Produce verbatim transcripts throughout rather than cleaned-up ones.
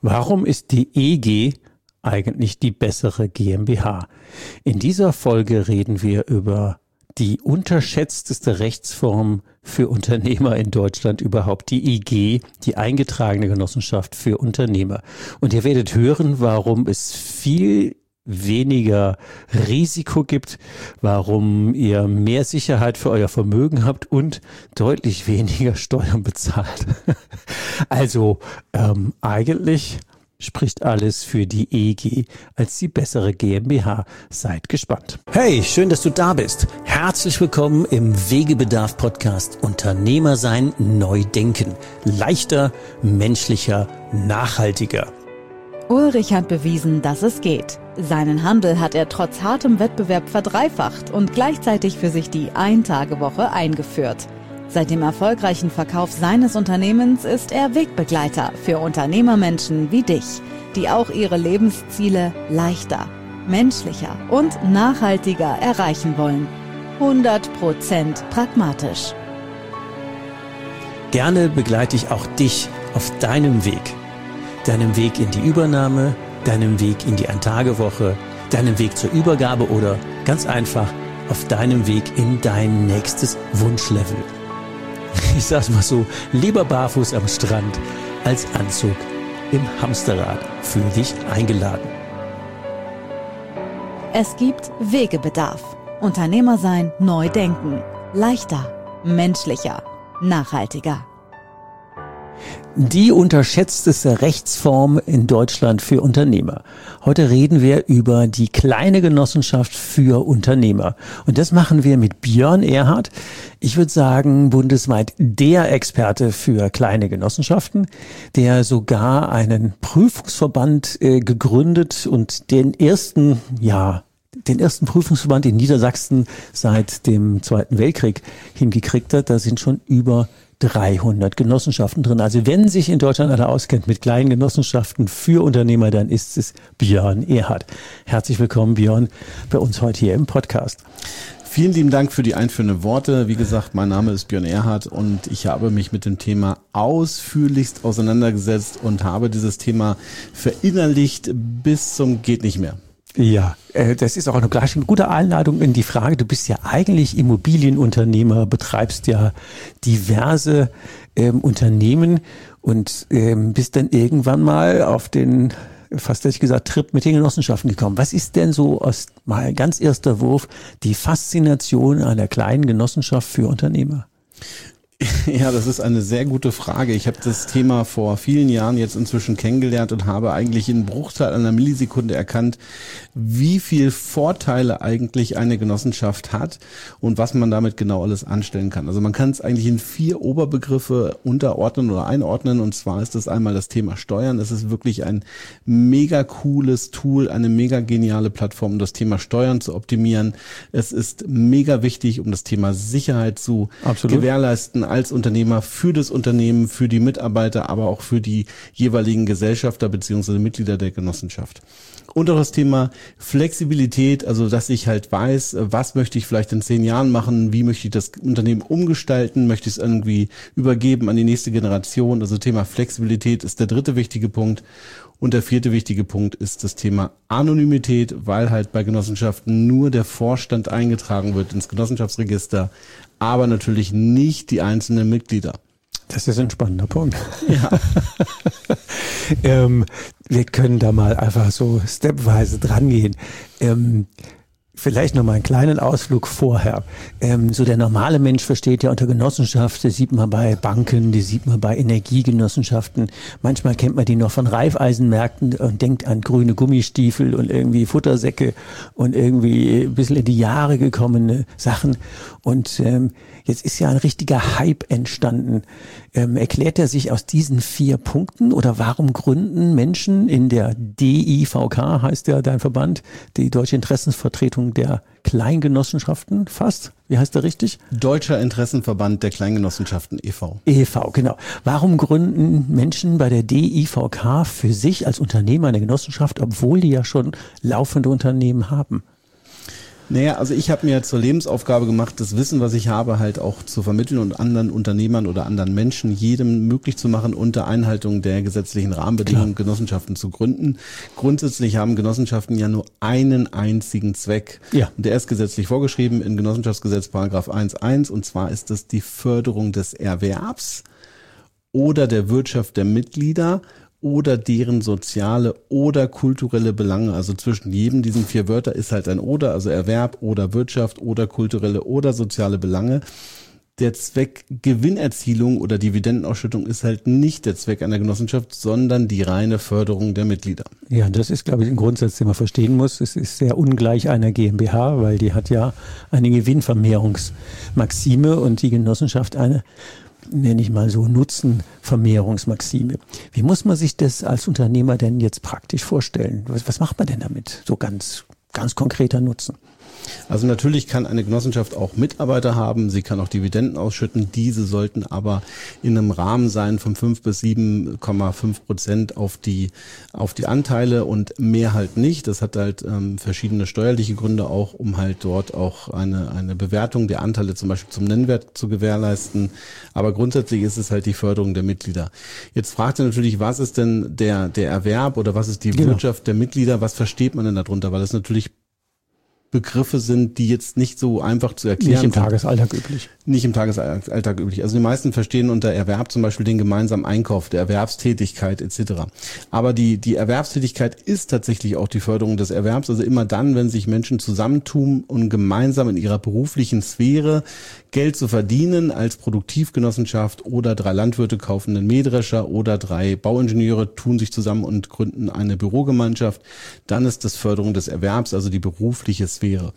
Warum ist die E G eigentlich die bessere GmbH? In dieser Folge reden wir über die unterschätzteste Rechtsform für Unternehmer in Deutschland überhaupt, die E G, die eingetragene Genossenschaft für Unternehmer. Und ihr werdet hören, warum es viel weniger Risiko gibt, warum ihr mehr Sicherheit für euer Vermögen habt und deutlich weniger Steuern bezahlt. Also ähm, eigentlich spricht alles für die E G als die bessere GmbH. Seid gespannt. Hey, schön, dass du da bist. Herzlich willkommen im Wegebedarf-Podcast Unternehmer sein, neu denken. Leichter, menschlicher, nachhaltiger. Ulrich hat bewiesen, dass es geht. Seinen Handel hat er trotz hartem Wettbewerb verdreifacht und gleichzeitig für sich die Ein-Tage-Woche eingeführt. Seit dem erfolgreichen Verkauf seines Unternehmens ist er Wegbegleiter für Unternehmermenschen wie dich, die auch ihre Lebensziele leichter, menschlicher und nachhaltiger erreichen wollen. hundert Prozent pragmatisch. Gerne begleite ich auch dich auf deinem Weg. Deinem Weg in die Übernahme, deinem Weg in die Ein-Tage-Woche, deinem Weg zur Übergabe oder ganz einfach auf deinem Weg in dein nächstes Wunschlevel. Ich sag's mal so, lieber barfuß am Strand als Anzug im Hamsterrad. Fühl dich eingeladen. Es gibt Wegebedarf. Unternehmer sein, neu denken. Leichter, menschlicher, nachhaltiger. Die unterschätzteste Rechtsform in Deutschland für Unternehmer. Heute reden wir über die kleine Genossenschaft für Unternehmer. Und das machen wir mit Björn Erhardt. Ich würde sagen, bundesweit der Experte für kleine Genossenschaften, der sogar einen Prüfungsverband äh, gegründet und den ersten, ja, den ersten Prüfungsverband in Niedersachsen seit dem Zweiten Weltkrieg hingekriegt hat. Da sind schon über dreihundert Genossenschaften drin. Also wenn sich in Deutschland einer auskennt mit kleinen Genossenschaften für Unternehmer, dann ist es Björn Erhardt. Herzlich willkommen, Björn, bei uns heute hier im Podcast. Vielen lieben Dank für die einführenden Worte. Wie gesagt, mein Name ist Björn Erhardt und ich habe mich mit dem Thema ausführlichst auseinandergesetzt und habe dieses Thema verinnerlicht bis zum geht nicht mehr. Ja, äh, das ist auch eine, gleich eine gute Einladung in die Frage. Du bist ja eigentlich Immobilienunternehmer, betreibst ja diverse ähm, Unternehmen und ähm, bist dann irgendwann mal auf den, fast hätte ich gesagt, Trip mit den Genossenschaften gekommen. Was ist denn so aus mal ganz erster Wurf die Faszination einer kleinen Genossenschaft für Unternehmer? Ja, das ist eine sehr gute Frage. Ich habe das Thema vor vielen Jahren jetzt inzwischen kennengelernt und habe eigentlich in Bruchteil einer Millisekunde erkannt, wie viel Vorteile eigentlich eine Genossenschaft hat und was man damit genau alles anstellen kann. Also man kann es eigentlich in vier Oberbegriffe unterordnen oder einordnen, und zwar ist das einmal das Thema Steuern. Es ist wirklich ein mega cooles Tool, eine mega geniale Plattform, um das Thema Steuern zu optimieren. Es ist mega wichtig, um das Thema Sicherheit zu Absolut. gewährleisten als Unternehmer für das Unternehmen, für die Mitarbeiter, aber auch für die jeweiligen Gesellschafter bzw. Mitglieder der Genossenschaft. Und auch das Thema Flexibilität, also dass ich halt weiß, was möchte ich vielleicht in zehn Jahren machen, wie möchte ich das Unternehmen umgestalten, möchte ich es irgendwie übergeben an die nächste Generation. Also Thema Flexibilität ist der dritte wichtige Punkt. Und der vierte wichtige Punkt ist das Thema Anonymität, weil halt bei Genossenschaften nur der Vorstand eingetragen wird ins Genossenschaftsregister, aber natürlich nicht die einzelnen Mitglieder. Das ist ein spannender Punkt. Ja. ähm, wir können da mal einfach so stepweise dran gehen. Ähm, Vielleicht noch mal einen kleinen Ausflug vorher. Ähm, so der normale Mensch versteht ja unter Genossenschaft, das sieht man bei Banken, das sieht man bei Energiegenossenschaften. Manchmal kennt man die noch von Reifeisenmärkten und denkt an grüne Gummistiefel und irgendwie Futtersäcke und irgendwie ein bisschen in die Jahre gekommene Sachen. Und ähm, jetzt ist ja ein richtiger Hype entstanden. Ähm, erklärt er sich aus diesen vier Punkten oder warum gründen Menschen in der D I V K, heißt ja dein Verband, die Deutsche Interessensvertretung der Kleingenossenschaften fast? Wie heißt der richtig? Deutscher Interessenverband der Kleingenossenschaften e V E V, genau. Warum gründen Menschen bei der D I V K für sich als Unternehmer eine Genossenschaft, obwohl die ja schon laufende Unternehmen haben? Naja, also ich habe mir zur Lebensaufgabe gemacht, das Wissen, was ich habe, halt auch zu vermitteln und anderen Unternehmern oder anderen Menschen, jedem möglich zu machen, unter Einhaltung der gesetzlichen Rahmenbedingungen Klar. Genossenschaften zu gründen. Grundsätzlich haben Genossenschaften ja nur einen einzigen Zweck. Ja. Und der ist gesetzlich vorgeschrieben in Genossenschaftsgesetz Paragraph eins Punkt eins, und zwar ist das die Förderung des Erwerbs oder der Wirtschaft der Mitglieder oder deren soziale oder kulturelle Belange. Also zwischen jedem diesen vier Wörter ist halt ein oder, also Erwerb oder Wirtschaft oder kulturelle oder soziale Belange. Der Zweck Gewinnerzielung oder Dividendenausschüttung ist halt nicht der Zweck einer Genossenschaft, sondern die reine Förderung der Mitglieder. Ja, das ist, glaube ich, ein Grundsatz, den man verstehen muss. Es ist sehr ungleich einer GmbH, weil die hat ja eine Gewinnvermehrungsmaxime und die Genossenschaft eine, nenne ich mal so, Nutzenvermehrungsmaxime. Wie muss man sich das als Unternehmer denn jetzt praktisch vorstellen? Was, was macht man denn damit? So ganz, ganz konkreter Nutzen. Also natürlich kann eine Genossenschaft auch Mitarbeiter haben, sie kann auch Dividenden ausschütten, diese sollten aber in einem Rahmen sein von fünf bis sieben Komma fünf Prozent auf die auf die Anteile und mehr halt nicht. Das hat halt ähm, verschiedene steuerliche Gründe auch, um halt dort auch eine eine Bewertung der Anteile zum Beispiel zum Nennwert zu gewährleisten. Aber grundsätzlich ist es halt die Förderung der Mitglieder. Jetzt fragt ihr natürlich, was ist denn der der Erwerb oder was ist die genau. Wirtschaft der Mitglieder? Was versteht man denn darunter? Weil das natürlich Begriffe sind, die jetzt nicht so einfach zu erklären sind. Nicht im sind. Tagesalltag üblich. Nicht im Tagesalltag üblich. Also die meisten verstehen unter Erwerb zum Beispiel den gemeinsamen Einkauf, der Erwerbstätigkeit et cetera. Aber die die Erwerbstätigkeit ist tatsächlich auch die Förderung des Erwerbs. Also immer dann, wenn sich Menschen zusammentun und gemeinsam in ihrer beruflichen Sphäre Geld zu verdienen, als Produktivgenossenschaft oder drei Landwirte kaufen einen Mähdrescher oder drei Bauingenieure tun sich zusammen und gründen eine Bürogemeinschaft, dann ist das Förderung des Erwerbs, also die berufliche Sphäre.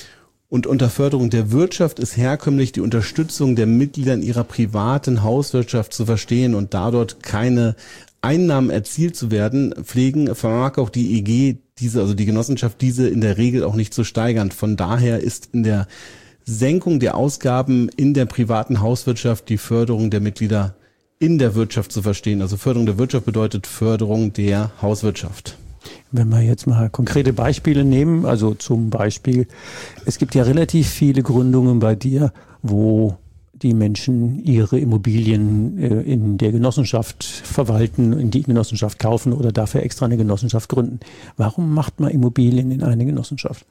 Und unter Förderung der Wirtschaft ist herkömmlich die Unterstützung der Mitglieder in ihrer privaten Hauswirtschaft zu verstehen, und da dort keine Einnahmen erzielt zu werden, pflegen, vermag auch die E G, diese, also die Genossenschaft, diese in der Regel auch nicht zu steigern. Von daher ist in der Senkung der Ausgaben in der privaten Hauswirtschaft die Förderung der Mitglieder in der Wirtschaft zu verstehen. Also Förderung der Wirtschaft bedeutet Förderung der Hauswirtschaft. Wenn wir jetzt mal konkrete Beispiele nehmen, also zum Beispiel, es gibt ja relativ viele Gründungen bei dir, wo die Menschen ihre Immobilien äh, in der Genossenschaft verwalten, in die Genossenschaft kaufen oder dafür extra eine Genossenschaft gründen. Warum macht man Immobilien in eine Genossenschaft?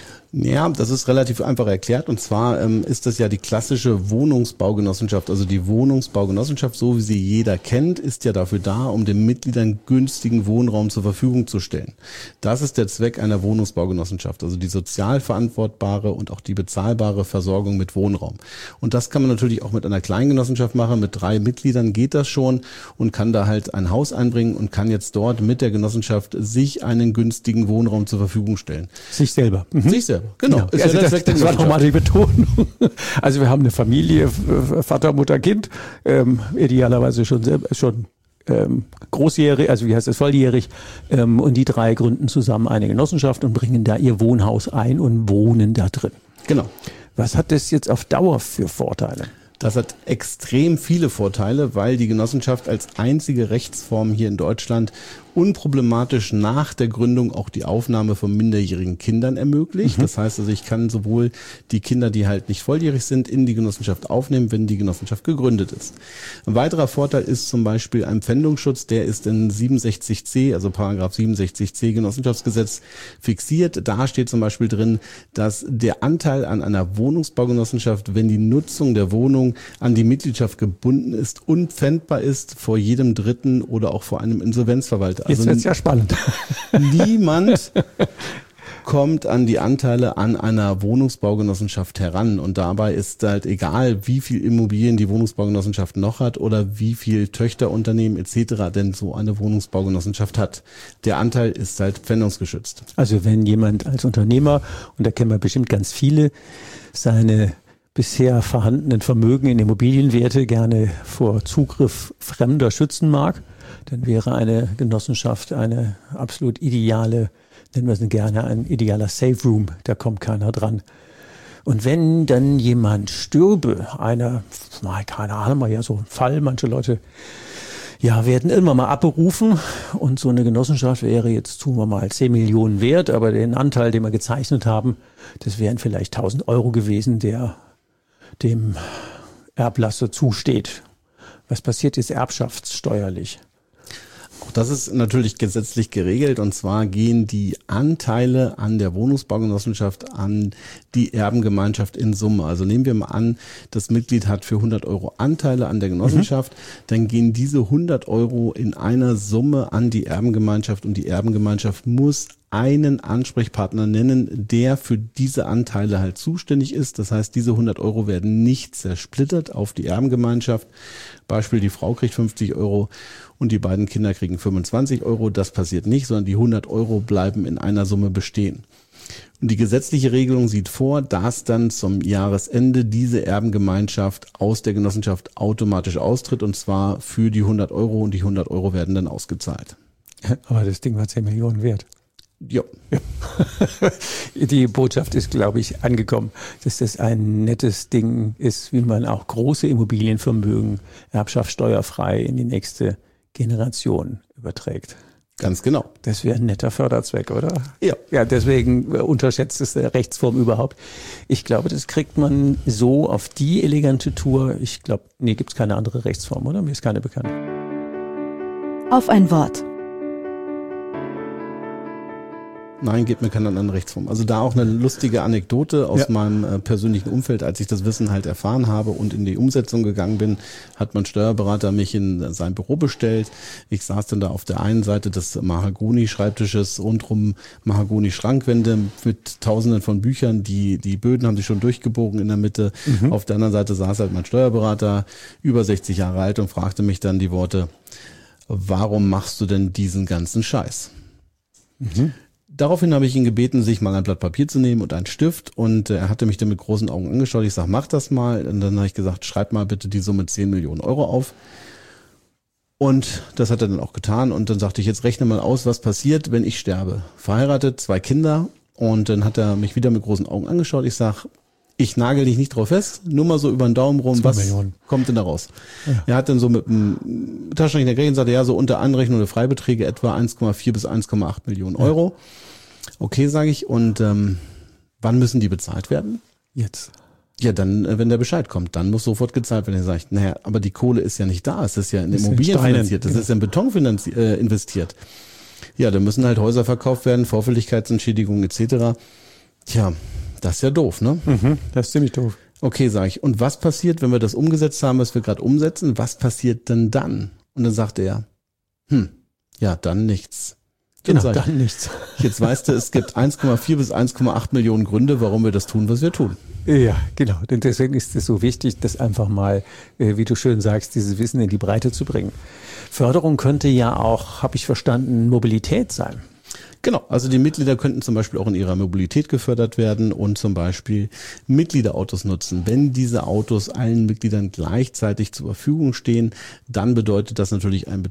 Ja, das ist relativ einfach erklärt, und zwar ähm, ist das ja die klassische Wohnungsbaugenossenschaft. Also die Wohnungsbaugenossenschaft, so wie sie jeder kennt, ist ja dafür da, um den Mitgliedern günstigen Wohnraum zur Verfügung zu stellen. Das ist der Zweck einer Wohnungsbaugenossenschaft, also die sozial verantwortbare und auch die bezahlbare Versorgung mit Wohnraum. Und das kann man natürlich auch mit einer Kleingenossenschaft machen. Mit drei Mitgliedern geht das schon und kann da halt ein Haus einbringen und kann jetzt dort mit der Genossenschaft sich einen günstigen Wohnraum zur Verfügung stellen. Sich selber. Mhm. Sich selber. Genau, ja, ist also ja das, das war nochmal die Betonung. Also wir haben eine Familie, Vater, Mutter, Kind, ähm, idealerweise schon schon ähm, großjährig, also wie heißt das, volljährig, ähm, und die drei gründen zusammen eine Genossenschaft und bringen da ihr Wohnhaus ein und wohnen da drin. Genau. Was hat das jetzt auf Dauer für Vorteile? Das hat extrem viele Vorteile, weil die Genossenschaft als einzige Rechtsform hier in Deutschland unproblematisch nach der Gründung auch die Aufnahme von minderjährigen Kindern ermöglicht. Mhm. Das heißt also, ich kann sowohl die Kinder, die halt nicht volljährig sind, in die Genossenschaft aufnehmen, wenn die Genossenschaft gegründet ist. Ein weiterer Vorteil ist zum Beispiel ein Pfändungsschutz, der ist in siebenundsechzig c, also Paragraph siebenundsechzig c Genossenschaftsgesetz fixiert. Da steht zum Beispiel drin, dass der Anteil an einer Wohnungsbaugenossenschaft, wenn die Nutzung der Wohnung an die Mitgliedschaft gebunden ist, unpfändbar ist vor jedem Dritten oder auch vor einem Insolvenzverwalter. Jetzt Also wird's ja spannend. Niemand kommt an die Anteile an einer Wohnungsbaugenossenschaft heran, und dabei ist halt egal, wie viel Immobilien die Wohnungsbaugenossenschaft noch hat oder wie viel Töchterunternehmen et cetera denn so eine Wohnungsbaugenossenschaft hat. Der Anteil ist halt pfändungsgeschützt. Also wenn jemand als Unternehmer, und da kennen wir bestimmt ganz viele, seine bisher vorhandenen Vermögen in Immobilienwerte gerne vor Zugriff Fremder schützen mag, dann wäre eine Genossenschaft eine absolut ideale, nennen wir es gerne, ein idealer Safe Room, da kommt keiner dran. Und wenn dann jemand stürbe, einer, keine Ahnung, mal ja so ein Fall, manche Leute ja, werden irgendwann mal abberufen und so eine Genossenschaft wäre jetzt, tun wir mal, zehn Millionen wert, aber den Anteil, den wir gezeichnet haben, das wären vielleicht tausend Euro gewesen, der dem Erblasser zusteht. Was passiert jetzt erbschaftssteuerlich? Auch das ist natürlich gesetzlich geregelt, und zwar gehen die Anteile an der Wohnungsbaugenossenschaft an die Erbengemeinschaft in Summe. Also nehmen wir mal an, das Mitglied hat für hundert Euro Anteile an der Genossenschaft, mhm. dann gehen diese hundert Euro in einer Summe an die Erbengemeinschaft, und die Erbengemeinschaft muss einen Ansprechpartner nennen, der für diese Anteile halt zuständig ist. Das heißt, diese hundert Euro werden nicht zersplittert auf die Erbengemeinschaft. Beispiel, die Frau kriegt fünfzig Euro und die beiden Kinder kriegen fünfundzwanzig Euro. Das passiert nicht, sondern die hundert Euro bleiben in einer Summe bestehen. Und die gesetzliche Regelung sieht vor, dass dann zum Jahresende diese Erbengemeinschaft aus der Genossenschaft automatisch austritt, und zwar für die hundert Euro, und die hundert Euro werden dann ausgezahlt. Aber das Ding war zehn Millionen wert. Ja. ja. Die Botschaft ist, glaube ich, angekommen, dass das ein nettes Ding ist, wie man auch große Immobilienvermögen erbschaftssteuerfrei in die nächste Generation überträgt. Ganz genau. Das wäre ein netter Förderzweck, oder? Ja. Ja, deswegen unterschätzteste Rechtsform überhaupt. Ich glaube, das kriegt man so auf die elegante Tour. Ich glaube, nee, gibt es keine andere Rechtsform, oder? Mir ist keine bekannt. Auf ein Wort. Nein, gibt mir keine andere Rechtsform. Also da auch eine lustige Anekdote aus ja. meinem äh, persönlichen Umfeld. Als ich das Wissen halt erfahren habe und in die Umsetzung gegangen bin, hat mein Steuerberater mich in sein Büro bestellt. Ich saß dann da auf der einen Seite des Mahagoni-Schreibtisches, rundrum Mahagoni-Schrankwände mit tausenden von Büchern. Die die Böden haben sich schon durchgebogen in der Mitte. Mhm. Auf der anderen Seite saß halt mein Steuerberater, über sechzig Jahre alt, und fragte mich dann die Worte: Warum machst du denn diesen ganzen Scheiß? Mhm. Daraufhin habe ich ihn gebeten, sich mal ein Blatt Papier zu nehmen und einen Stift, und er hatte mich dann mit großen Augen angeschaut. Ich sage, mach das mal. Und dann habe ich gesagt, schreib mal bitte die Summe zehn Millionen Euro auf. Und das hat er dann auch getan. Und dann sagte ich, jetzt rechne mal aus, was passiert, wenn ich sterbe. Verheiratet, zwei Kinder. Und dann hat er mich wieder mit großen Augen angeschaut. Ich sage, ich nagel dich nicht drauf fest, nur mal so über den Daumen rum, was Millionen. Kommt denn da raus? Ja. Er hat dann so mit dem Taschenrechner gerechnet und sagte, ja, so unter Anrechnung der Freibeträge etwa eins Komma vier bis eins Komma acht Millionen Euro. Ja. Okay, sage ich. Und ähm, wann müssen die bezahlt werden? Jetzt. Ja, dann, wenn der Bescheid kommt, dann muss sofort gezahlt werden. Er sagt, naja, aber die Kohle ist ja nicht da. Es ist ja in Immobilien finanziert. Das ist ja in Beton finanzi- äh, investiert. Ja, da müssen halt Häuser verkauft werden, Vorfälligkeitsentschädigungen et cetera. Tja, das ist ja doof, ne? Mhm, das ist ziemlich doof. Okay, sage ich. Und was passiert, wenn wir das umgesetzt haben, was wir gerade umsetzen? Was passiert denn dann? Und dann sagte er, hm, ja, dann nichts. Genau, dann, dann nichts. Jetzt weißt du, es gibt eins Komma vier bis eins Komma acht Millionen Gründe, warum wir das tun, was wir tun. Ja, genau. Und deswegen ist es so wichtig, das einfach mal, wie du schön sagst, dieses Wissen in die Breite zu bringen. Förderung könnte ja auch, habe ich verstanden, Mobilität sein. Genau, also die Mitglieder könnten zum Beispiel auch in ihrer Mobilität gefördert werden und zum Beispiel Mitgliederautos nutzen. Wenn diese Autos allen Mitgliedern gleichzeitig zur Verfügung stehen, dann bedeutet das natürlich einen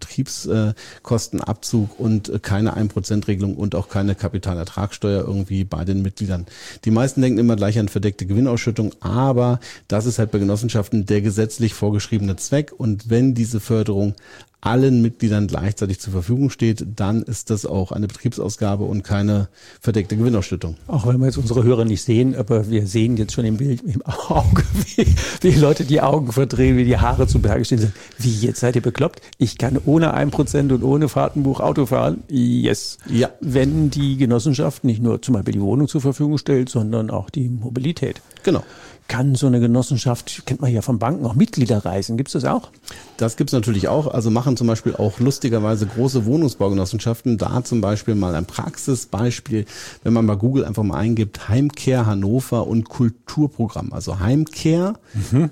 Betriebskostenabzug und keine ein Prozent Regelung und auch keine Kapitalertragssteuer irgendwie bei den Mitgliedern. Die meisten denken immer gleich an verdeckte Gewinnausschüttung, aber das ist halt bei Genossenschaften der gesetzlich vorgeschriebene Zweck, und wenn diese Förderung allen Mitgliedern gleichzeitig zur Verfügung steht, dann ist das auch eine Betriebsausgabe und keine verdeckte Gewinnausschüttung. Auch wenn wir jetzt unsere Hörer nicht sehen, aber wir sehen jetzt schon im Bild, im Auge, wie, wie Leute die Augen verdrehen, wie die Haare zu Berge stehen. Wie, jetzt seid ihr bekloppt? Ich kann ohne ein Prozent und ohne Fahrtenbuch Auto fahren? Yes. Ja. Wenn die Genossenschaft nicht nur zum Beispiel die Wohnung zur Verfügung stellt, sondern auch die Mobilität. Genau. Kann so eine Genossenschaft, kennt man ja von Banken, auch Mitgliederreisen, gibt es das auch? Das gibt es natürlich auch, also machen zum Beispiel auch lustigerweise große Wohnungsbaugenossenschaften, da zum Beispiel mal ein Praxisbeispiel, wenn man bei Google einfach mal eingibt, Heimcare Hannover und Kulturprogramm, also Heimcare, mhm.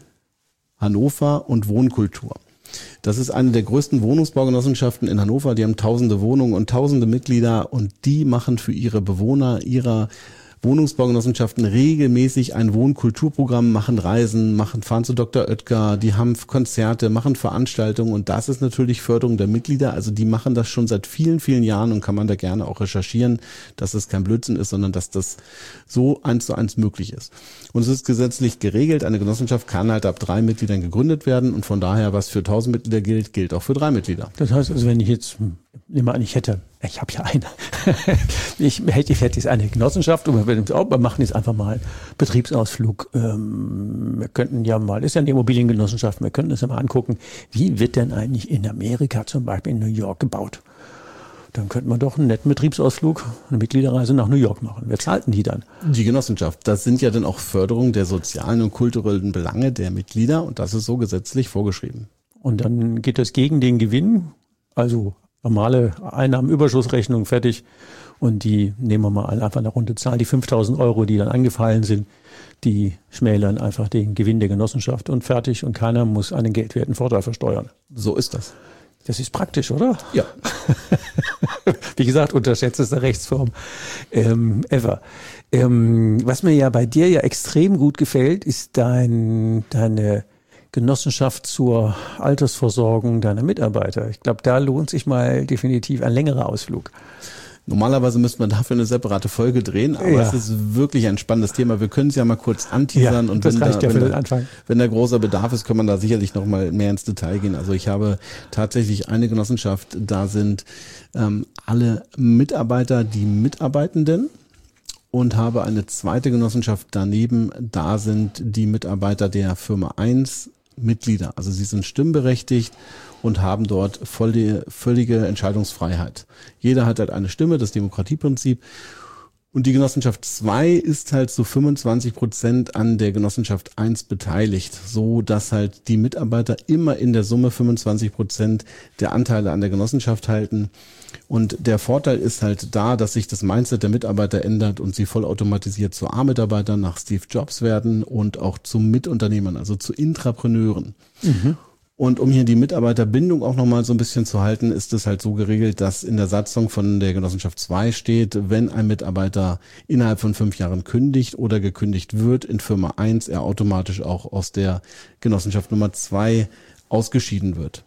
Hannover und Wohnkultur. Das ist eine der größten Wohnungsbaugenossenschaften in Hannover, die haben tausende Wohnungen und tausende Mitglieder, und die machen für ihre Bewohner ihrer Wohnungsbaugenossenschaften regelmäßig ein Wohnkulturprogramm, machen Reisen, machen, fahren zu Doktor Oetker, die haben Konzerte, machen Veranstaltungen und das ist natürlich Förderung der Mitglieder. Also die machen das schon seit vielen, vielen Jahren und kann man da gerne auch recherchieren, dass es kein Blödsinn ist, sondern dass das so eins zu eins möglich ist. Und es ist gesetzlich geregelt, eine Genossenschaft kann halt ab drei Mitgliedern gegründet werden und von daher, was für tausend Mitglieder gilt, gilt auch für drei Mitglieder. Das heißt also, wenn ich jetzt, nehmen wir an, ich hätte, ich habe ja eine, ich hätte, ich hätte jetzt eine Genossenschaft und wir, wir machen jetzt einfach mal Betriebsausflug. Ähm, wir könnten ja mal, ist ja eine Immobiliengenossenschaft, wir könnten uns ja mal angucken, wie wird denn eigentlich in Amerika, zum Beispiel in New York, gebaut? Dann könnte man doch einen netten Betriebsausflug, eine Mitgliederreise nach New York machen. Wer zahlt denn die dann? Die Genossenschaft. Das sind ja dann auch Förderungen der sozialen und kulturellen Belange der Mitglieder und das ist so gesetzlich vorgeschrieben. Und dann geht das gegen den Gewinn, also normale Einnahmenüberschussrechnung fertig und die nehmen wir mal einfach eine runde Zahl. Die fünftausend Euro, die dann angefallen sind, die schmälern einfach den Gewinn der Genossenschaft und fertig und keiner muss einen geldwerten Vorteil versteuern. So ist das. Das ist praktisch, oder? Ja. Wie gesagt, unterschätzteste Rechtsform ähm, ever. Ähm, was mir ja bei dir ja extrem gut gefällt, ist dein, deine Genossenschaft zur Altersversorgung deiner Mitarbeiter. Ich glaube, da lohnt sich mal definitiv ein längerer Ausflug. Normalerweise müsste man dafür eine separate Folge drehen, aber ja. Es ist wirklich ein spannendes Thema. Wir können es ja mal kurz anteasern ja, und das wenn, reicht da, ja für wenn, den da, Anfang. wenn da großer Bedarf ist, kann man da sicherlich noch mal mehr ins Detail gehen. Also ich habe tatsächlich eine Genossenschaft, da sind ähm, alle Mitarbeiter die Mitarbeitenden und habe eine zweite Genossenschaft daneben, da sind die Mitarbeiter der Firma eins Mitglieder. Also sie sind stimmberechtigt und haben dort volle, völlige Entscheidungsfreiheit. Jeder hat halt eine Stimme, das Demokratieprinzip. Und die Genossenschaft zwei ist halt so fünfundzwanzig Prozent an der Genossenschaft eins beteiligt, so dass halt die Mitarbeiter immer in der Summe fünfundzwanzig Prozent der Anteile an der Genossenschaft halten. Und der Vorteil ist halt da, dass sich das Mindset der Mitarbeiter ändert und sie vollautomatisiert zu A-Mitarbeitern nach Steve Jobs werden und auch zu Mitunternehmern, also zu Intrapreneuren. Mhm. Und um hier die Mitarbeiterbindung auch nochmal so ein bisschen zu halten, ist es halt so geregelt, dass in der Satzung von der Genossenschaft zwei steht, wenn ein Mitarbeiter innerhalb von fünf Jahren kündigt oder gekündigt wird in Firma eins, er automatisch auch aus der Genossenschaft Nummer zwei ausgeschieden wird.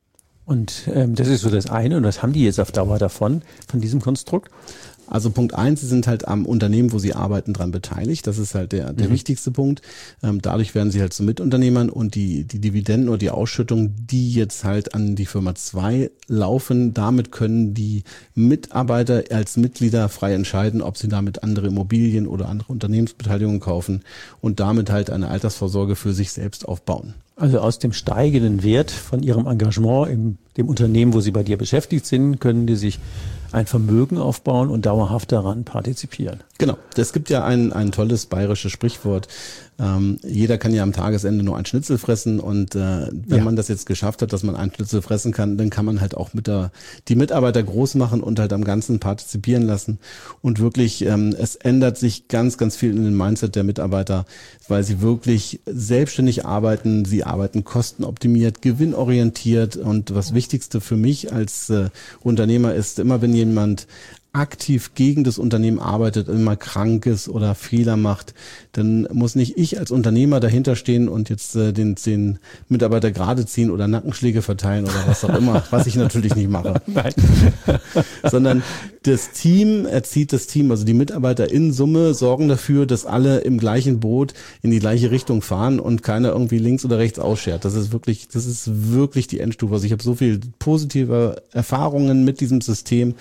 Und ähm, das ist so das eine und was haben die jetzt auf Dauer davon, von diesem Konstrukt? Also Punkt eins, sie sind halt am Unternehmen, wo sie arbeiten, dran beteiligt. Das ist halt der, der mhm. wichtigste Punkt. Ähm, dadurch werden sie halt zu Mitunternehmern und die, die Dividenden oder die Ausschüttung, die jetzt halt an die Firma zwei laufen, damit können die Mitarbeiter als Mitglieder frei entscheiden, ob sie damit andere Immobilien oder andere Unternehmensbeteiligungen kaufen und damit halt eine Altersvorsorge für sich selbst aufbauen. Also aus dem steigenden Wert von ihrem Engagement in dem Unternehmen, wo sie bei dir beschäftigt sind, können die sich ein Vermögen aufbauen und dauerhaft daran partizipieren. Genau. Es gibt ja ein, ein tolles bayerisches Sprichwort. Ähm, jeder kann ja am Tagesende nur ein Schnitzel fressen und äh, wenn ja. man das jetzt geschafft hat, dass man ein Schnitzel fressen kann, dann kann man halt auch mit der die Mitarbeiter groß machen und halt am Ganzen partizipieren lassen und wirklich, ähm, es ändert sich ganz, ganz viel in den Mindset der Mitarbeiter, weil sie wirklich selbstständig arbeiten, sie arbeiten kostenoptimiert, gewinnorientiert und was Wichtigste für mich als äh, Unternehmer ist, immer wenn jemand aktiv gegen das Unternehmen arbeitet, immer krank ist oder Fehler macht, dann muss nicht ich als Unternehmer dahinter stehen und jetzt äh, den, den Mitarbeiter gerade ziehen oder Nackenschläge verteilen oder was auch immer, was ich natürlich nicht mache. Nein. Sondern das Team erzieht das Team, also die Mitarbeiter in Summe sorgen dafür, dass alle im gleichen Boot in die gleiche Richtung fahren und keiner irgendwie links oder rechts ausschert. Das ist wirklich, das ist wirklich die Endstufe. Also ich habe so viel positive Erfahrungen mit diesem System.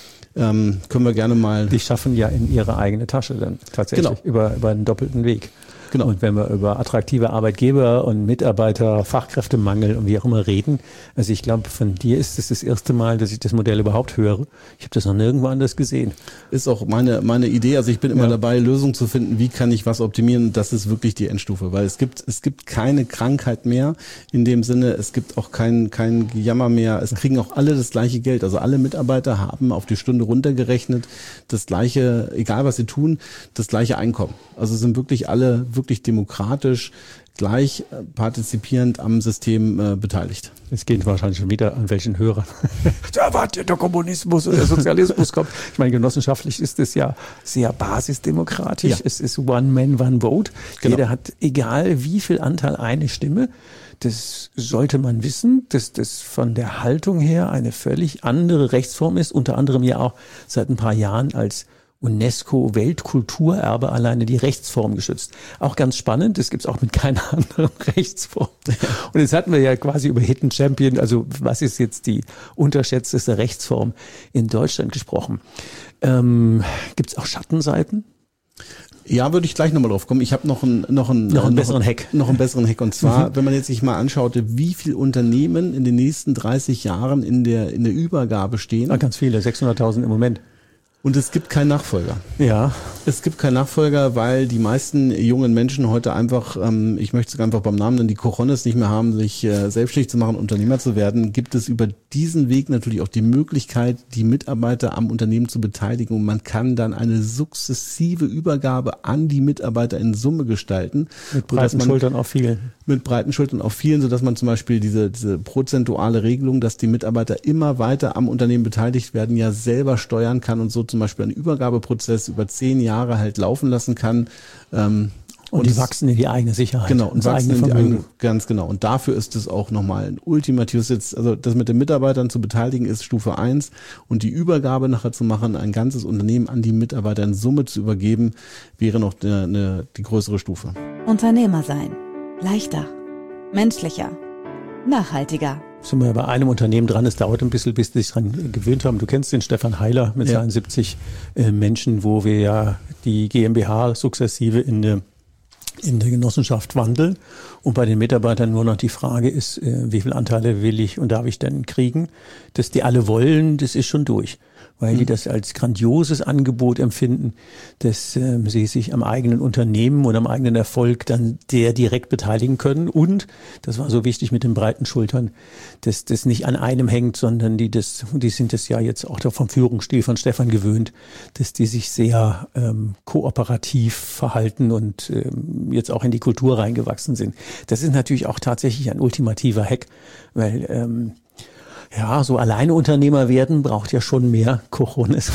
Ähm, können wir gerne mal... Die schaffen ja in ihre eigene Tasche dann tatsächlich genau. über, über einen doppelten Weg. Genau. Und wenn wir über attraktive Arbeitgeber und Mitarbeiter, Fachkräftemangel und wie auch immer reden, also ich glaube, von dir ist es das erste Mal, dass ich das Modell überhaupt höre. Ich habe das noch nirgendwo anders gesehen. Ist auch meine meine Idee. Also ich bin immer ja. dabei, Lösungen zu finden, wie kann ich was optimieren. Und das ist wirklich die Endstufe, weil es gibt es gibt keine Krankheit mehr in dem Sinne. Es gibt auch kein kein Gejammer mehr. Es kriegen auch alle das gleiche Geld. Also alle Mitarbeiter haben auf die Stunde runtergerechnet das gleiche, egal was sie tun, das gleiche Einkommen. Also sind wirklich alle wirklich demokratisch, gleich partizipierend am System äh, beteiligt. Es geht wahrscheinlich schon wieder an welchen Hörern. Da wartet der Kommunismus oder der Sozialismus kommt. Ich meine, genossenschaftlich ist es ja sehr basisdemokratisch. Ja. Es ist One Man, One Vote. Genau. Jeder hat, egal wie viel Anteil, eine Stimme. Das sollte man wissen, dass das von der Haltung her eine völlig andere Rechtsform ist. Unter anderem ja auch seit ein paar Jahren als UNESCO-Weltkulturerbe alleine die Rechtsform geschützt. Auch ganz spannend, das gibt's auch mit keiner anderen Rechtsform. Und jetzt hatten wir ja quasi über Hidden Champion, also was ist jetzt die unterschätzteste Rechtsform in Deutschland gesprochen. Ähm, gibt's auch Schattenseiten? Ja, würde ich gleich nochmal drauf kommen. Ich habe noch einen noch einen, noch einen noch besseren Hack. Noch einen besseren Hack. Und zwar, mhm. wenn man jetzt sich mal anschaute, wie viele Unternehmen in den nächsten dreißig Jahren in der in der Übergabe stehen. Ja, ganz viele, sechshunderttausend im Moment. Und es gibt keinen Nachfolger. Ja. Es gibt keinen Nachfolger, weil die meisten jungen Menschen heute einfach, ähm, ich möchte es einfach beim Namen nennen, die Cojones nicht mehr haben, sich äh, selbstständig zu machen, Unternehmer zu werden, gibt es über diesen Weg natürlich auch die Möglichkeit, die Mitarbeiter am Unternehmen zu beteiligen. Und man kann dann eine sukzessive Übergabe an die Mitarbeiter in Summe gestalten. Mit breiten Schultern auf vielen. Mit breiten Schultern auf vielen, sodass man zum Beispiel diese, diese prozentuale Regelung, dass die Mitarbeiter immer weiter am Unternehmen beteiligt werden, ja selber steuern kann und so zum Beispiel einen Übergabeprozess über zehn Jahre halt laufen lassen kann. Ähm, und, und die wachsen in die eigene Sicherheit. Genau, und wachsen in die eigene, ganz genau. Und dafür ist es auch nochmal ein ultimatives, jetzt, also das mit den Mitarbeitern zu beteiligen ist Stufe eins und die Übergabe nachher zu machen, ein ganzes Unternehmen an die Mitarbeiter in Summe zu übergeben, wäre noch eine, eine, die größere Stufe. Unternehmer sein. Leichter, menschlicher, nachhaltiger. Sind wir ja bei einem Unternehmen dran, es dauert ein bisschen, bis sie sich daran gewöhnt haben. Du kennst den Stefan Heiler mit ja. seinen siebzig äh, Menschen, wo wir ja die GmbH sukzessive in eine in der Genossenschaft wandeln und bei den Mitarbeitern nur noch die Frage ist, äh, wie viele Anteile will ich und darf ich denn kriegen? Dass die alle wollen, das ist schon durch, weil die das als grandioses Angebot empfinden, dass äh, sie sich am eigenen Unternehmen und am eigenen Erfolg dann der direkt beteiligen können. Und, das war so wichtig mit den breiten Schultern, dass das nicht an einem hängt, sondern die das, die sind das ja jetzt auch vom Führungsstil von Stefan gewöhnt, dass die sich sehr ähm, kooperativ verhalten und ähm, jetzt auch in die Kultur reingewachsen sind. Das ist natürlich auch tatsächlich ein ultimativer Hack, weil ähm, ja, so alleine Unternehmer werden braucht ja schon mehr Cojones.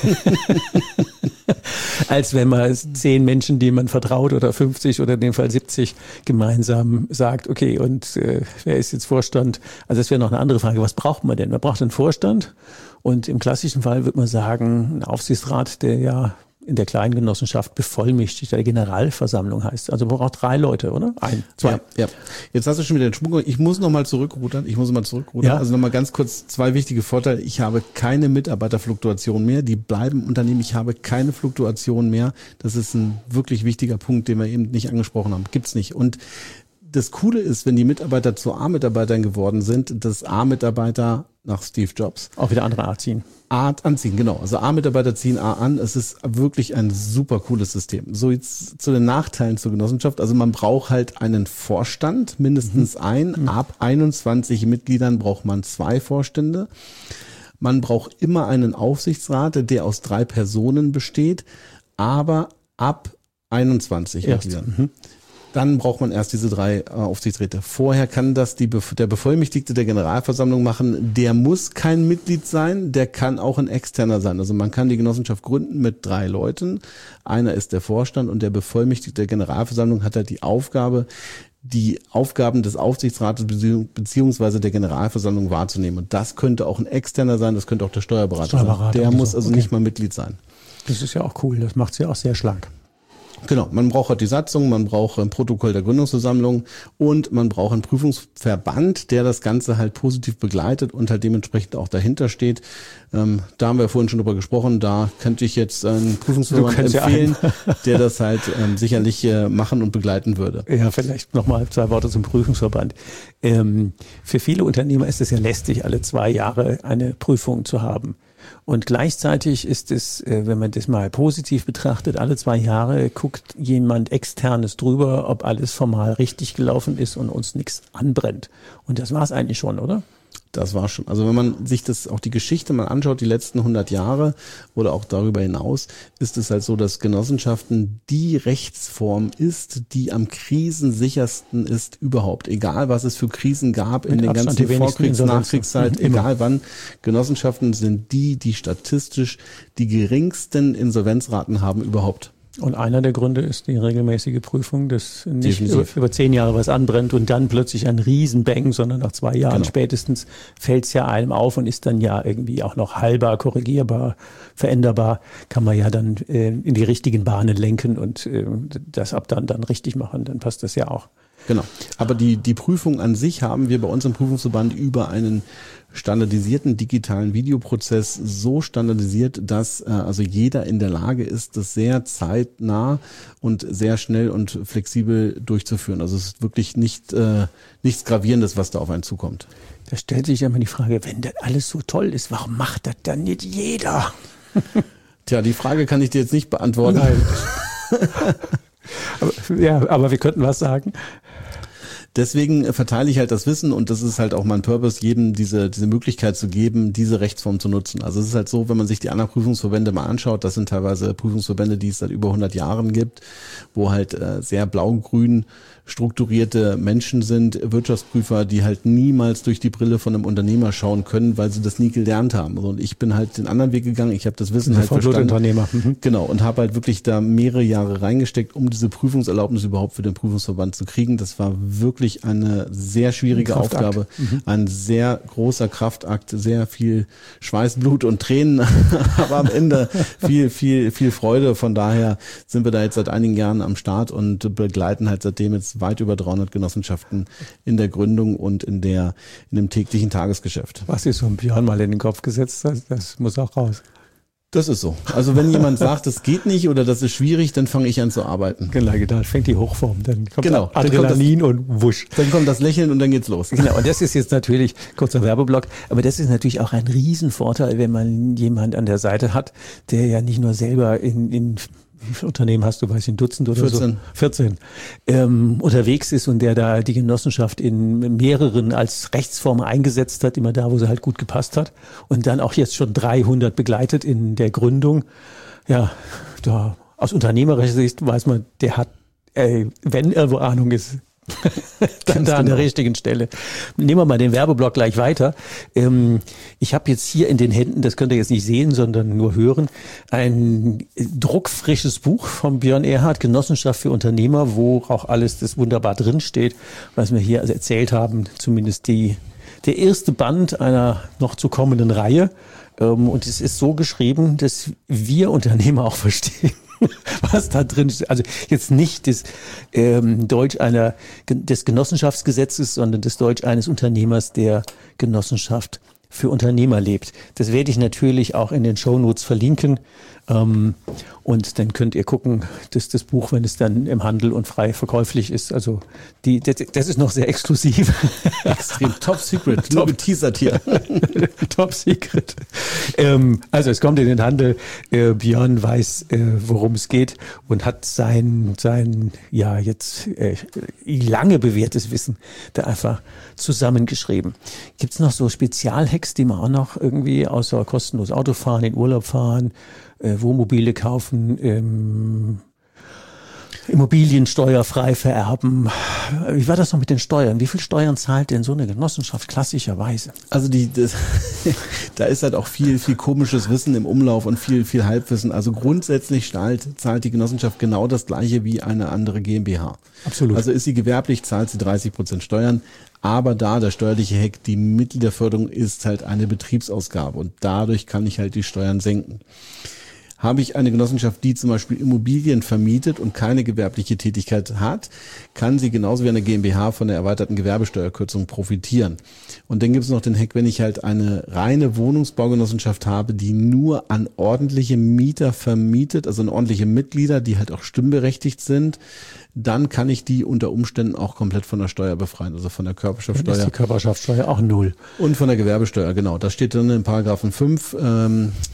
Als wenn man zehn Menschen, denen man vertraut, oder fünfzig oder in dem Fall siebzig gemeinsam sagt, okay, und äh, wer ist jetzt Vorstand? Also das wäre noch eine andere Frage. Was braucht man denn? Man braucht einen Vorstand und im klassischen Fall würde man sagen, ein Aufsichtsrat, der ja in der kleinen Genossenschaft bevollmächtigter Generalversammlung heißt. Also man braucht drei Leute, oder? Ein, zwei. Ja, ja. Jetzt hast du schon wieder den Schwung. Ich muss nochmal zurückrudern. Ich muss mal zurückrudern. Ja. Also nochmal ganz kurz zwei wichtige Vorteile. Ich habe keine Mitarbeiterfluktuation mehr. Die bleiben im Unternehmen. Ich habe keine Fluktuation mehr. Das ist ein wirklich wichtiger Punkt, den wir eben nicht angesprochen haben. Gibt's nicht. Und das Coole ist, wenn die Mitarbeiter zu A-Mitarbeitern geworden sind, dass A-Mitarbeiter nach Steve Jobs auch wieder andere Art ziehen. Art anziehen, genau. Also A-Mitarbeiter ziehen A an. Es ist wirklich ein super cooles System. So jetzt zu den Nachteilen zur Genossenschaft. Also man braucht halt einen Vorstand, mindestens mhm. ein. Mhm. Ab einundzwanzig Mitgliedern braucht man zwei Vorstände. Man braucht immer einen Aufsichtsrat, der aus drei Personen besteht, aber ab einundzwanzig Erst. Mitgliedern. Mhm. Dann braucht man erst diese drei äh, Aufsichtsräte. Vorher kann das die, der Bevollmächtigte der Generalversammlung machen. Der muss kein Mitglied sein, der kann auch ein Externer sein. Also man kann die Genossenschaft gründen mit drei Leuten. Einer ist der Vorstand und der Bevollmächtigte der Generalversammlung hat halt die Aufgabe, die Aufgaben des Aufsichtsrates beziehungsweise der Generalversammlung wahrzunehmen. Und das könnte auch ein Externer sein, das könnte auch der Steuerberater, Steuerberater sein. Der muss so. also okay. nicht mal Mitglied sein. Das ist ja auch cool, das macht es ja auch sehr schlank. Genau, man braucht halt die Satzung, man braucht ein Protokoll der Gründungsversammlung und man braucht einen Prüfungsverband, der das Ganze halt positiv begleitet und halt dementsprechend auch dahinter steht. Ähm, da haben wir vorhin schon drüber gesprochen, da könnte ich jetzt einen Prüfungsverband empfehlen, ja der das halt ähm, sicherlich äh, machen und begleiten würde. Ja, vielleicht nochmal zwei Worte zum Prüfungsverband. Ähm, für viele Unternehmer ist es ja lästig, alle zwei Jahre eine Prüfung zu haben. Und gleichzeitig ist es, wenn man das mal positiv betrachtet, alle zwei Jahre guckt jemand Externes drüber, ob alles formal richtig gelaufen ist und uns nichts anbrennt. Und das war es eigentlich schon, oder? Das war schon, also wenn man sich das auch die Geschichte mal anschaut, die letzten hundert Jahre oder auch darüber hinaus, ist es halt so, dass Genossenschaften die Rechtsform ist, die am krisensichersten ist überhaupt. Egal, was es für Krisen gab in den ganzen Vorkriegs-, Nachkriegszeit, egal wann. Genossenschaften sind die, die statistisch die geringsten Insolvenzraten haben überhaupt. Und einer der Gründe ist die regelmäßige Prüfung, dass nicht über, über zehn Jahre was anbrennt und dann plötzlich ein Riesenbang, sondern nach zwei Jahren genau. spätestens fällt es ja einem auf und ist dann ja irgendwie auch noch heilbar, korrigierbar, veränderbar, kann man ja dann äh, in die richtigen Bahnen lenken und äh, das ab dann, dann richtig machen, dann passt das ja auch. Genau, aber die, die Prüfung an sich haben wir bei uns im Prüfungsverband über einen standardisierten digitalen Videoprozess so standardisiert, dass äh, also jeder in der Lage ist, das sehr zeitnah und sehr schnell und flexibel durchzuführen. Also es ist wirklich nicht äh, nichts Gravierendes, was da auf einen zukommt. Da stellt sich ja immer die Frage, wenn das alles so toll ist, warum macht das dann nicht jeder? Tja, die Frage kann ich dir jetzt nicht beantworten. Nein. aber, ja, aber wir könnten was sagen. Deswegen verteile ich halt das Wissen und das ist halt auch mein Purpose, jedem diese diese Möglichkeit zu geben, diese Rechtsform zu nutzen. Also es ist halt so, wenn man sich die anderen Prüfungsverbände mal anschaut, das sind teilweise Prüfungsverbände, die es seit über hundert Jahren gibt, wo halt äh, sehr blau-grün strukturierte Menschen sind, Wirtschaftsprüfer, die halt niemals durch die Brille von einem Unternehmer schauen können, weil sie das nie gelernt haben. Und ich bin halt den anderen Weg gegangen, ich habe das Wissen halt verstanden. Unternehmer. Mhm. Genau, und habe halt wirklich da mehrere Jahre reingesteckt, um diese Prüfungserlaubnis überhaupt für den Prüfungsverband zu kriegen. Das war wirklich eine sehr schwierige ein Aufgabe, mhm. ein sehr großer Kraftakt, sehr viel Schweiß, Blut und Tränen, aber am Ende viel, viel, viel Freude. Von daher sind wir da jetzt seit einigen Jahren am Start und begleiten halt seitdem jetzt weit über dreihundert Genossenschaften in der Gründung und in der in dem täglichen Tagesgeschäft. Was ist so ein Björn mal in den Kopf gesetzt hat, das muss auch raus. Das ist so. Also wenn jemand sagt, das geht nicht oder das ist schwierig, dann fange ich an zu arbeiten. Genau, dann fängt die Hochform, dann kommt genau, Adrenalin dann kommt das, und wusch. Dann kommt das Lächeln und dann geht's los. Genau, und das ist jetzt natürlich, kurzer Werbeblock, aber das ist natürlich auch ein Riesenvorteil, wenn man jemand an der Seite hat, der ja nicht nur selber in, in wie viele Unternehmen hast du, weiß ich, ein Dutzend oder vierzehn. so? vierzehn. Ähm, unterwegs ist und der da die Genossenschaft in mehreren als Rechtsform eingesetzt hat, immer da, wo sie halt gut gepasst hat. Und dann auch jetzt schon dreihundert begleitet in der Gründung. Ja, da aus unternehmerischer Sicht weiß man, der hat, ey, wenn irgendwo Ahnung ist, dann da an der richtigen Stelle. Nehmen wir mal den Werbeblock gleich weiter. Ähm, ich habe jetzt hier in den Händen, das könnt ihr jetzt nicht sehen, sondern nur hören, ein druckfrisches Buch von Björn Erhard, Genossenschaft für Unternehmer, wo auch alles das wunderbar drinsteht, was wir hier also erzählt haben, zumindest die, der erste Band einer noch zu kommenden Reihe. Ähm, und es ist so geschrieben, dass wir Unternehmer auch verstehen, was da drin steht. Also jetzt nicht das ähm, Deutsch einer des Genossenschaftsgesetzes, sondern das Deutsch eines Unternehmers, der Genossenschaft für Unternehmer lebt. Das werde ich natürlich auch in den Shownotes verlinken. Ähm, und dann könnt ihr gucken, dass das Buch, wenn es dann im Handel und frei verkäuflich ist, also die, das, das ist noch sehr exklusiv. Extrem top secret, nur geteasert hier. Top secret. Ähm, also es kommt in den Handel. Äh, Björn weiß, äh, worum es geht und hat sein, sein ja jetzt äh, lange bewährtes Wissen da einfach zusammengeschrieben. Gibt es noch so Spezialhacks, die man auch noch irgendwie außer kostenlos Auto fahren, in Urlaub fahren, äh, Wohnmobile kaufen, ähm, Immobilien steuerfrei vererben. Wie war das noch mit den Steuern? Wie viel Steuern zahlt denn so eine Genossenschaft klassischerweise? Also die, das, da ist halt auch viel, viel komisches Wissen im Umlauf und viel, viel Halbwissen. Also grundsätzlich zahlt, zahlt die Genossenschaft genau das Gleiche wie eine andere GmbH. Absolut. Also ist sie gewerblich, zahlt sie dreißig Prozent Steuern. Aber da der steuerliche Hack, die Mitgliederförderung ist halt eine Betriebsausgabe und dadurch kann ich halt die Steuern senken. Habe ich eine Genossenschaft, die zum Beispiel Immobilien vermietet und keine gewerbliche Tätigkeit hat, kann sie genauso wie eine GmbH von der erweiterten Gewerbesteuerkürzung profitieren. Und dann gibt es noch den Hack, wenn ich halt eine reine Wohnungsbaugenossenschaft habe, die nur an ordentliche Mieter vermietet, also an ordentliche Mitglieder, die halt auch stimmberechtigt sind, dann kann ich die unter Umständen auch komplett von der Steuer befreien, also von der Körperschaftsteuer. Dann ist die Körperschaftsteuer auch null. Und von der Gewerbesteuer, genau. Das steht dann in Paragraphen fünf. Ähm,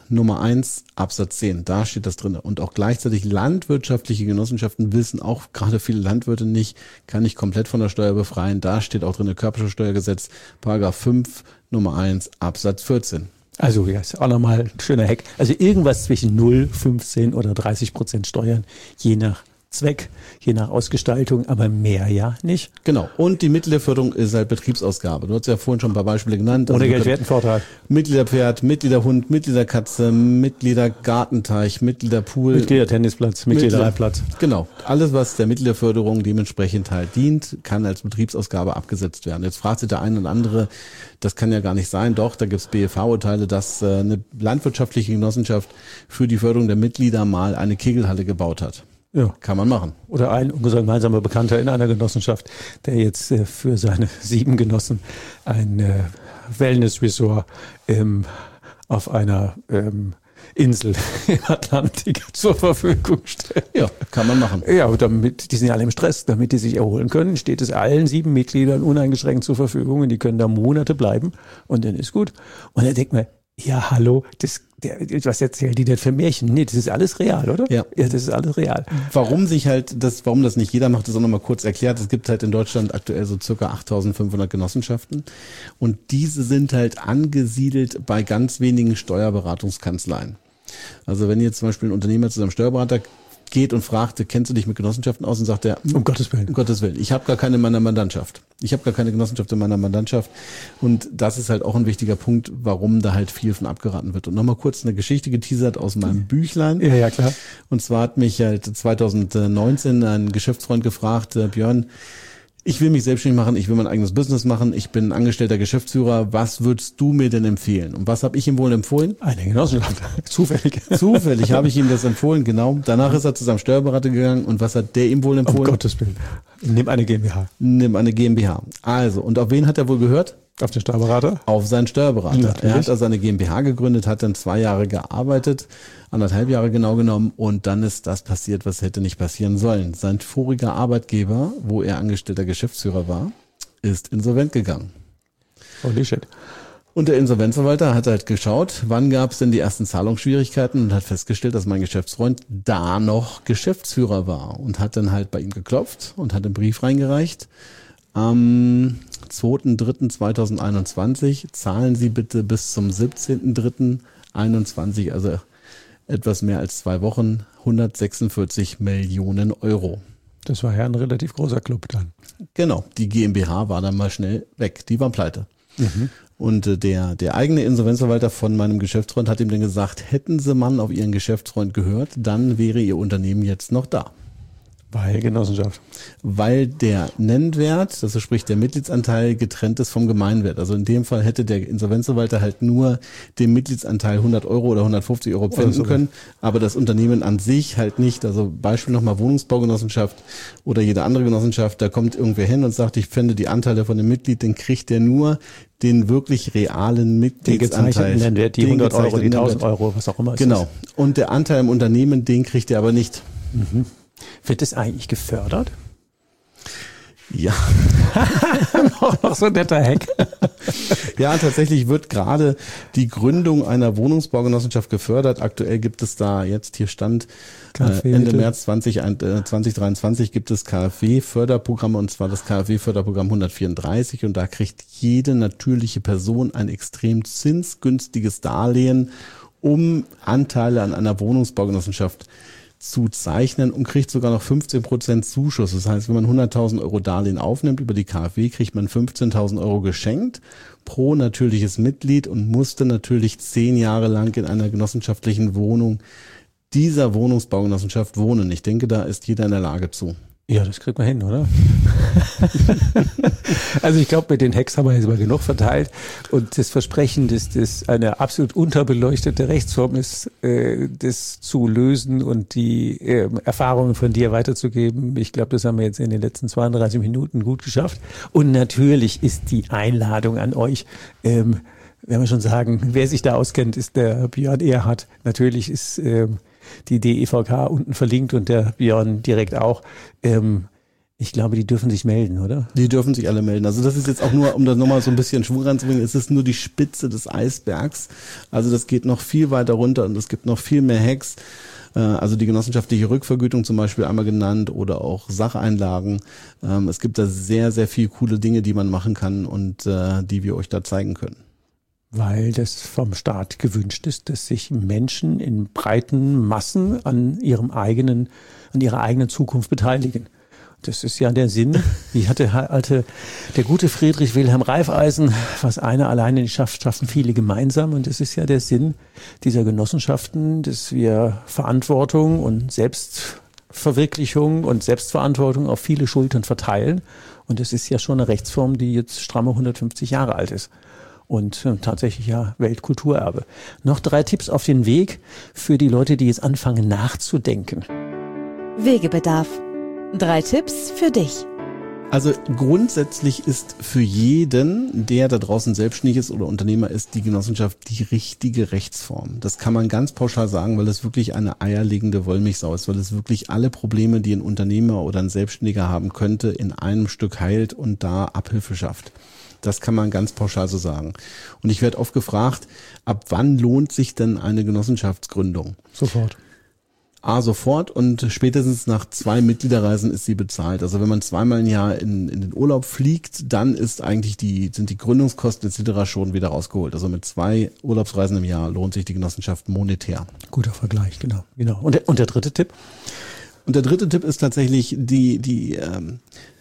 Nummer eins Absatz zehn, da steht das drin. Und auch gleichzeitig landwirtschaftliche Genossenschaften wissen auch gerade viele Landwirte nicht, kann ich komplett von der Steuer befreien. Da steht auch drin, Körperschaftsteuergesetz, Paragraph fünf, Nummer eins Absatz vierzehn. Also ja, ist auch nochmal ein schöner Hack. Also irgendwas zwischen null, fünfzehn oder dreißig Prozent Steuern, je nach Zweck, je nach Ausgestaltung, aber mehr ja nicht. Genau. Und die Mitgliederförderung ist halt Betriebsausgabe. Du hast ja vorhin schon ein paar Beispiele genannt. Ohne also Geldwertenvorteil. Mitgliederpferd, Mitgliederhund, Mitgliederkatze, Mitgliedergartenteich, Mitgliederpool. Mitgliedertennisplatz, Mitgliederreitplatz. Genau. Alles, was der Mitgliederförderung dementsprechend halt dient, kann als Betriebsausgabe abgesetzt werden. Jetzt fragt sich der eine und andere, das kann ja gar nicht sein. Doch, da gibt's B F H-Urteile, dass äh, eine landwirtschaftliche Genossenschaft für die Förderung der Mitglieder mal eine Kegelhalle gebaut hat. Ja. Kann man machen. Oder ein unser gemeinsamer Bekannter in einer Genossenschaft, der jetzt äh, für seine sieben Genossen ein äh, Wellness-Resort ähm, auf einer ähm, Insel im Atlantik zur Verfügung stellt. Ja, kann man machen. Ja, und damit, die sind ja alle im Stress, damit die sich erholen können, steht es allen sieben Mitgliedern uneingeschränkt zur Verfügung und die können da Monate bleiben und dann ist gut. Und dann denkt man, ja, hallo, das, der, was erzählt die denn für Märchen? Nee, das ist alles real, oder? Ja. Ja, das ist alles real. Warum sich halt das, warum das nicht jeder macht, ist auch nochmal kurz erklärt. Es gibt halt in Deutschland aktuell so circa achttausendfünfhundert Genossenschaften und diese sind halt angesiedelt bei ganz wenigen Steuerberatungskanzleien. Also wenn jetzt zum Beispiel ein Unternehmer zu seinem Steuerberater geht und fragt, kennst du dich mit Genossenschaften aus, und sagt er, um Gottes Willen, um Gottes Willen, ich habe gar keine in meiner Mandantschaft. Ich habe gar keine Genossenschaft in meiner Mandantschaft. Und das ist halt auch ein wichtiger Punkt, warum da halt viel von abgeraten wird. Und nochmal kurz eine Geschichte geteasert aus meinem Büchlein. Ja, ja, klar. Und zwar hat mich halt zweitausendneunzehn ein Geschäftsfreund gefragt, äh, Björn, ich will mich selbstständig machen, ich will mein eigenes Business machen, ich bin angestellter Geschäftsführer, was würdest du mir denn empfehlen? Und was habe ich ihm wohl empfohlen? Eine Genossenschaft, zufällig. Zufällig habe ich ihm das empfohlen, genau. Danach ist er zu seinem Steuerberater gegangen und was hat der ihm wohl empfohlen? Um Gottes Willen. Nimm eine GmbH. Nimm eine GmbH. Also, und auf wen hat er wohl gehört? Auf den Steuerberater? Auf seinen Steuerberater. Natürlich. Er hat also eine GmbH gegründet, hat dann zwei Jahre gearbeitet, anderthalb Jahre genau genommen, und dann ist das passiert, was hätte nicht passieren sollen. Sein voriger Arbeitgeber, wo er angestellter Geschäftsführer war, ist insolvent gegangen. Holy shit. Und der Insolvenzverwalter hat halt geschaut, wann gab es denn die ersten Zahlungsschwierigkeiten, und hat festgestellt, dass mein Geschäftsfreund da noch Geschäftsführer war, und hat dann halt bei ihm geklopft und hat einen Brief reingereicht. Am zweiten dritten zweitausendeinundzwanzig zahlen Sie bitte bis zum siebzehnten dritten einundzwanzig, also etwas mehr als zwei Wochen, hundertsechsundvierzig Millionen Euro. Das war ja ein relativ großer Club dann. Genau, die GmbH war dann mal schnell weg, die waren pleite. Mhm. Und äh, der, der eigene Insolvenzverwalter von meinem Geschäftsfreund hat ihm dann gesagt, hätten Sie Mann auf Ihren Geschäftsfreund gehört, dann wäre Ihr Unternehmen jetzt noch da. Weil Genossenschaft. Weil der Nennwert, also sprich der Mitgliedsanteil, getrennt ist vom Gemeinwert. Also in dem Fall hätte der Insolvenzverwalter halt nur den Mitgliedsanteil hundert Euro oder hundertpfenzig Euro pfänden können, aber das Unternehmen an sich halt nicht. Also Beispiel nochmal Wohnungsbaugenossenschaft oder jede andere Genossenschaft, da kommt irgendwer hin und sagt, ich pfände die Anteile von dem Mitglied, dann kriegt der nur den wirklich realen Mitgliedsanteil. Den gezeichneten Nennwert, die hundert Euro, die tausend Euro, was auch immer es genau. ist. Genau. Und der Anteil im Unternehmen, den kriegt er aber nicht. Mhm. Wird das eigentlich gefördert? Ja. noch, noch so ein netter Hack. Ja, tatsächlich wird gerade die Gründung einer Wohnungsbaugenossenschaft gefördert. Aktuell gibt es da jetzt hier Stand äh, Ende März zwanzig dreiundzwanzig gibt es K f W-Förderprogramme, und zwar das K f W-Förderprogramm hundertvierunddreißig, und da kriegt jede natürliche Person ein extrem zinsgünstiges Darlehen, um Anteile an einer Wohnungsbaugenossenschaft zu zeichnen, und kriegt sogar noch fünfzehn Prozent Zuschuss. Das heißt, wenn man hunderttausend Euro Darlehen aufnimmt über die K f W, kriegt man fünfzehntausend Euro geschenkt pro natürliches Mitglied und musste natürlich zehn Jahre lang in einer genossenschaftlichen Wohnung dieser Wohnungsbaugenossenschaft wohnen. Ich denke, da ist jeder in der Lage zu. Ja, das kriegt man hin, oder? Also ich glaube, mit den Hacks haben wir jetzt mal genug verteilt. Und das Versprechen, dass das eine absolut unterbeleuchtete Rechtsform ist, äh, das zu lösen und die äh, Erfahrungen von dir weiterzugeben, ich glaube, das haben wir jetzt in den letzten zweiunddreißig Minuten gut geschafft. Und natürlich ist die Einladung an euch, ähm, wenn wir schon sagen, wer sich da auskennt, ist der Björn Erhardt. Natürlich ist ähm, die D E V K unten verlinkt und der Björn direkt auch. Ähm, Ich glaube, die dürfen sich melden, oder? Die dürfen sich alle melden. Also das ist jetzt auch nur, um das nochmal so ein bisschen Schwung reinzubringen, es ist nur die Spitze des Eisbergs. Also das geht noch viel weiter runter und es gibt noch viel mehr Hacks. Also die genossenschaftliche Rückvergütung zum Beispiel einmal genannt oder auch Sacheinlagen. Es gibt da sehr, sehr viele coole Dinge, die man machen kann und die wir euch da zeigen können. Weil das vom Staat gewünscht ist, dass sich Menschen in breiten Massen an ihrem eigenen, an ihrer eigenen Zukunft beteiligen. Das ist ja der Sinn, wie hat der alte, der gute Friedrich Wilhelm Raiffeisen, was einer alleine nicht schafft, schaffen viele gemeinsam. Und das ist ja der Sinn dieser Genossenschaften, dass wir Verantwortung und Selbstverwirklichung und Selbstverantwortung auf viele Schultern verteilen. Und das ist ja schon eine Rechtsform, die jetzt stramme hundertfünfzig Jahre alt ist. Und äh, tatsächlich ja Weltkulturerbe. Noch drei Tipps auf den Weg für die Leute, die jetzt anfangen nachzudenken. Wegebedarf. Drei Tipps für dich. Also grundsätzlich ist für jeden, der da draußen selbstständig ist oder Unternehmer ist, die Genossenschaft die richtige Rechtsform. Das kann man ganz pauschal sagen, weil es wirklich eine eierlegende Wollmilchsau ist, weil es wirklich alle Probleme, die ein Unternehmer oder ein Selbstständiger haben könnte, in einem Stück heilt und da Abhilfe schafft. Das kann man ganz pauschal so sagen. Und ich werde oft gefragt, ab wann lohnt sich denn eine Genossenschaftsgründung? Sofort. A, sofort und spätestens nach zwei Mitgliederreisen ist sie bezahlt. Also wenn man zweimal im Jahr in, in den Urlaub fliegt, dann ist eigentlich die, sind die Gründungskosten et cetera schon wieder rausgeholt. Also mit zwei Urlaubsreisen im Jahr lohnt sich die Genossenschaft monetär. Guter Vergleich, genau. genau. Und, der, und der dritte Tipp? Und der dritte Tipp ist tatsächlich die, die, ähm,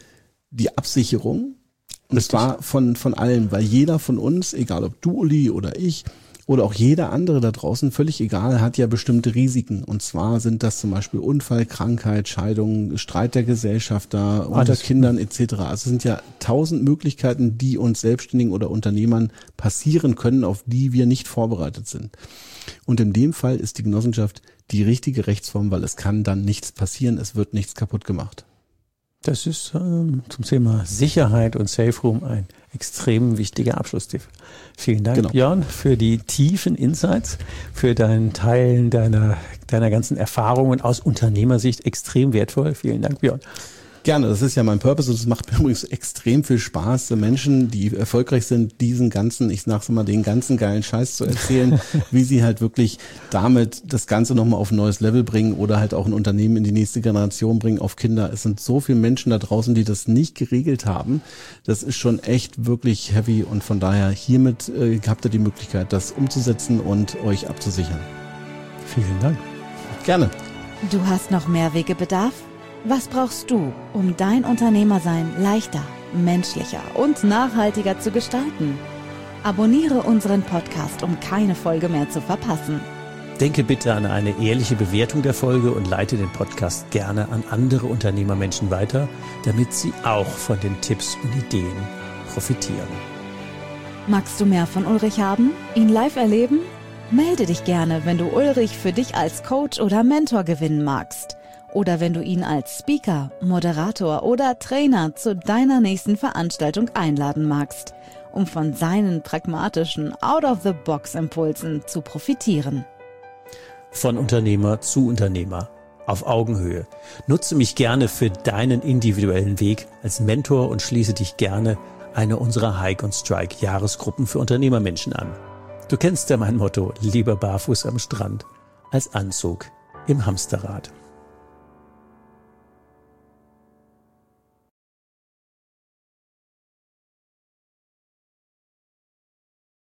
die Absicherung. Und zwar von, von allen, weil jeder von uns, egal ob du, Uli, oder ich, oder auch jeder andere da draußen, völlig egal, hat ja bestimmte Risiken. Und zwar sind das zum Beispiel Unfall, Krankheit, Scheidung, Streit der Gesellschafter, unter ah, Kindern et cetera. Also es sind ja tausend Möglichkeiten, die uns Selbstständigen oder Unternehmern passieren können, auf die wir nicht vorbereitet sind. Und in dem Fall ist die Genossenschaft die richtige Rechtsform, weil es kann dann nichts passieren, es wird nichts kaputt gemacht. Das ist ähm, zum Thema Sicherheit und Safe Room ein extrem wichtiger Abschlusstipp. Vielen Dank, genau. Björn, für die tiefen Insights, für dein Teilen deiner, deiner ganzen Erfahrungen aus Unternehmersicht extrem wertvoll. Vielen Dank, Björn. Gerne, das ist ja mein Purpose und es macht mir übrigens extrem viel Spaß, Menschen, die erfolgreich sind, diesen ganzen, ich sag's mal, den ganzen geilen Scheiß zu erzählen, wie sie halt wirklich damit das Ganze nochmal auf ein neues Level bringen oder halt auch ein Unternehmen in die nächste Generation bringen, auf Kinder. Es sind so viele Menschen da draußen, die das nicht geregelt haben. Das ist schon echt wirklich heavy und von daher hiermit äh, habt ihr die Möglichkeit, das umzusetzen und euch abzusichern. Vielen Dank. Gerne. Du hast noch mehr Wegebedarf? Was brauchst du, um dein Unternehmersein leichter, menschlicher und nachhaltiger zu gestalten? Abonniere unseren Podcast, um keine Folge mehr zu verpassen. Denke bitte an eine ehrliche Bewertung der Folge und leite den Podcast gerne an andere Unternehmermenschen weiter, damit sie auch von den Tipps und Ideen profitieren. Magst du mehr von Ulrich haben? Ihn live erleben? Melde dich gerne, wenn du Ulrich für dich als Coach oder Mentor gewinnen magst. Oder wenn du ihn als Speaker, Moderator oder Trainer zu deiner nächsten Veranstaltung einladen magst, um von seinen pragmatischen Out-of-the-Box-Impulsen zu profitieren. Von Unternehmer zu Unternehmer, auf Augenhöhe. Nutze mich gerne für deinen individuellen Weg als Mentor und schließe dich gerne einer unserer Hike und Strike Jahresgruppen für Unternehmermenschen an. Du kennst ja mein Motto, lieber barfuß am Strand als Anzug im Hamsterrad.